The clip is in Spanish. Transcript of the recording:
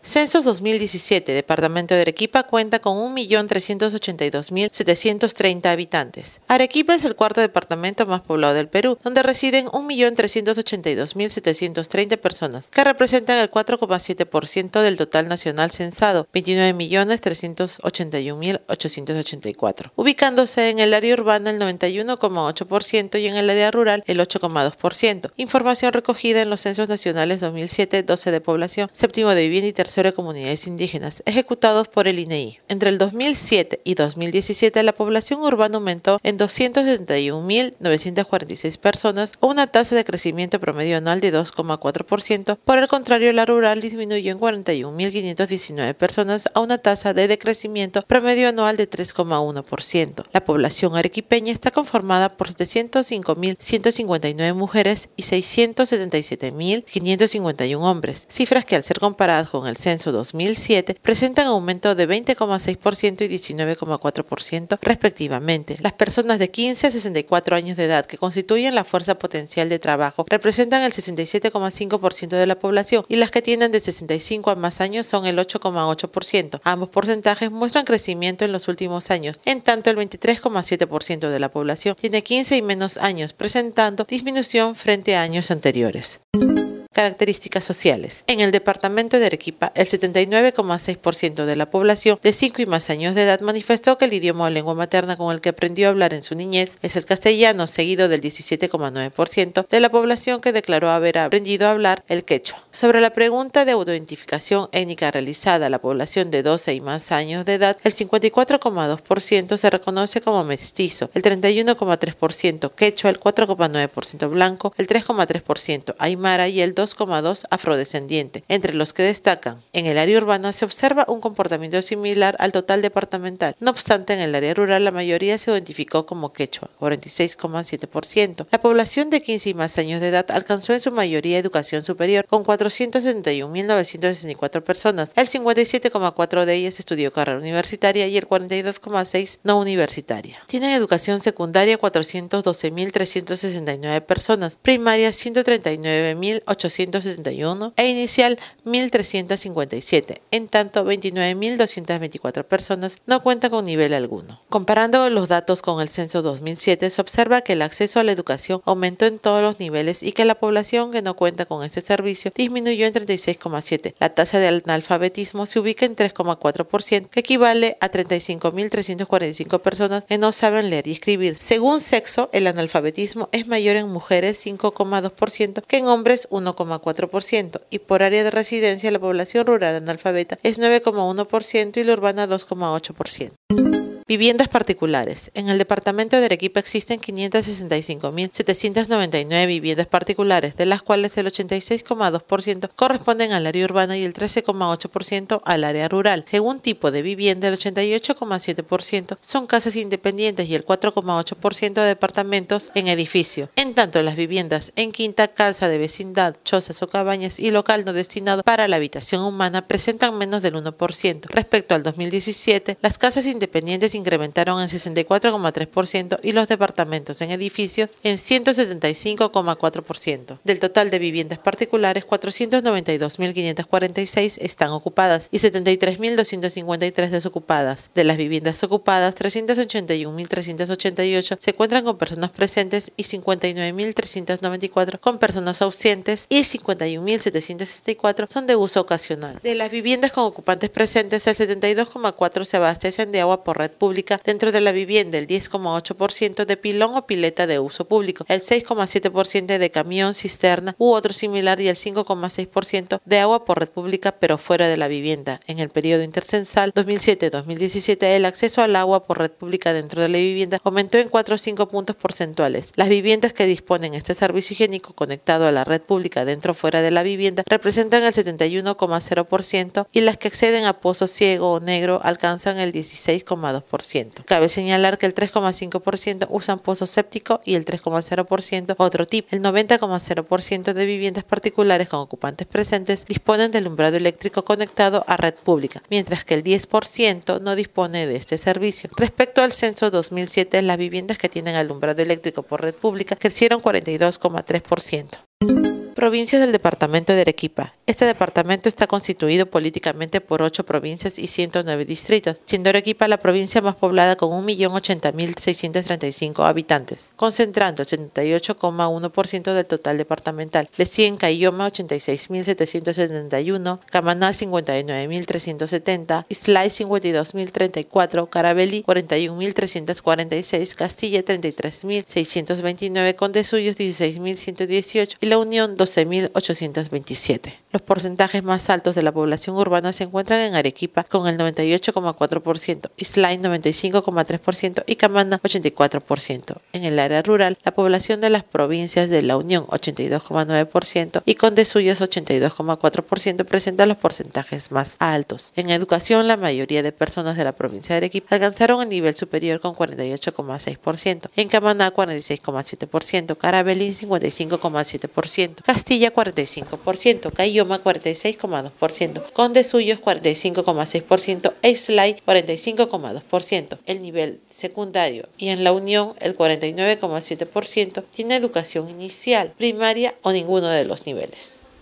Censo 2017, Departamento de Arequipa cuenta con 1.382.730 habitantes. Arequipa es el cuarto departamento más poblado del Perú, donde residen 1.382.730 personas, que representan el 4,7% del total nacional censado, 29.381.884, ubicándose en el área urbana el 91,8% y en el área rural el 8,2%. Información recogida en los censos nacionales 2007, 12 de población, séptimo de vivienda y tercero de comunidades indígenas, ejecutados por el INEI. Entre el 2007 y 2017, la población urbana aumentó en 271.946 personas, o una tasa de crecimiento promedio anual de 2,4%. Por el contrario, la rural disminuyó en 41.519 personas, a una tasa de decrecimiento promedio anual de 3,1%. La población arequipeña está conformada por 705.159 mujeres y 677.551 hombres, cifras que al ser comparadas con el censo 2007 presentan aumento de 20,6% y 19,4% respectivamente. Las personas de 15 a 64 años de edad, que constituyen la fuerza potencial de trabajo, representan el 67,5% de la población, y las que tienen de 65 a más años son el 8,8%. Ambos porcentajes muestran crecimiento en los últimos años. En tanto, el 23,7% de la población tiene 15 y menos años, presentando disminución frente a años anteriores. Características sociales. En el departamento de Arequipa, el 79,6% de la población de 5 y más años de edad manifestó que el idioma o lengua materna con el que aprendió a hablar en su niñez es el castellano, seguido del 17,9% de la población que declaró haber aprendido a hablar el quechua. Sobre la pregunta de autoidentificación étnica realizada a la población de 12 y más años de edad, el 54,2% se reconoce como mestizo, el 31,3% quechua, el 4,9% blanco, el 3,3% aymara y el 2,2% afrodescendiente, entre los que destacan. En el área urbana se observa un comportamiento similar al total departamental. No obstante, en el área rural la mayoría se identificó como quechua, 46,7%. La población de 15 y más años de edad alcanzó en su mayoría educación superior, con 471.964 personas. El 57,4% de ellas estudió carrera universitaria y el 42,6% no universitaria. Tienen educación secundaria 412.369 personas, primaria 139.871 e inicial 1.357, en tanto 29.224 personas no cuentan con nivel alguno. Comparando los datos con el censo 2007, se observa que el acceso a la educación aumentó en todos los niveles y que la población que no cuenta con este servicio disminuyó en 36,7%. La tasa de analfabetismo se ubica en 3,4%, que equivale a 35.345 personas que no saben leer y escribir. Según sexo, el analfabetismo es mayor en mujeres 5,2% que en hombres 1,4%, y por área de residencia la población rural analfabeta es 9,1% y la urbana 2,8%. Viviendas particulares. En el departamento de Arequipa existen 565.799 viviendas particulares, de las cuales el 86,2% corresponden al área urbana y el 13,8% al área rural. Según tipo de vivienda, el 88,7% son casas independientes y el 4,8% de departamentos en edificio. En tanto, las viviendas en quinta, casa de vecindad, chozas o cabañas y local no destinado para la habitación humana presentan menos del 1%. Respecto al 2017, las casas independientes incrementaron en 64,3% y los departamentos en edificios en 175,4%. Del total de viviendas particulares, 492.546 están ocupadas y 73.253 desocupadas. De las viviendas ocupadas, 381.388 se encuentran con personas presentes y 59.394 con personas ausentes y 51.764 son de uso ocasional. De las viviendas con ocupantes presentes, el 72,4% se abastecen de agua por red pública dentro de la vivienda, el 10,8% de pilón o pileta de uso público, el 6,7% de camión, cisterna u otro similar y el 5,6% de agua por red pública pero fuera de la vivienda. En el periodo intercensal 2007-2017 el acceso al agua por red pública dentro de la vivienda aumentó en 4 o 5 puntos porcentuales. Las viviendas que disponen este servicio higiénico conectado a la red pública dentro o fuera de la vivienda representan el 71,0% y las que acceden a pozo ciego o negro alcanzan el 16,2%. Cabe señalar que el 3,5% usan pozo séptico y el 3,0% otro tipo. El 90,0% de viviendas particulares con ocupantes presentes disponen del alumbrado eléctrico conectado a red pública, mientras que el 10% no dispone de este servicio. Respecto al censo 2007, las viviendas que tienen alumbrado eléctrico por red pública crecieron 42,3%. Provincias del departamento de Arequipa. Este departamento está constituido políticamente por 8 provincias y 109 distritos, siendo Arequipa la provincia más poblada con 1.080.635 habitantes, concentrando el 78,1% del total departamental. Le siguen Caylloma 86.771, Camaná 59.370, Islay 52.034, Caravelí 41.346, Castilla 33.629, Condesuyos 16.118 y La Unión 12.827. Los porcentajes más altos de la población urbana se encuentran en Arequipa con el 98,4%, Islay 95,3% y Camaná 84%. En el área rural, la población de las provincias de La Unión 82,9% y Condesuyos 82,4% presenta los porcentajes más altos. En educación, la mayoría de personas de la provincia de Arequipa alcanzaron el nivel superior con 48,6%, en Camaná 46,7%, Caravelí 55,7%, Castilla 45%, Caylloma 46,2%, Condesuyos 45,6% e Islay 45,2%. El nivel secundario y en La Unión el 49,7% tiene educación inicial, primaria o ninguno de los niveles.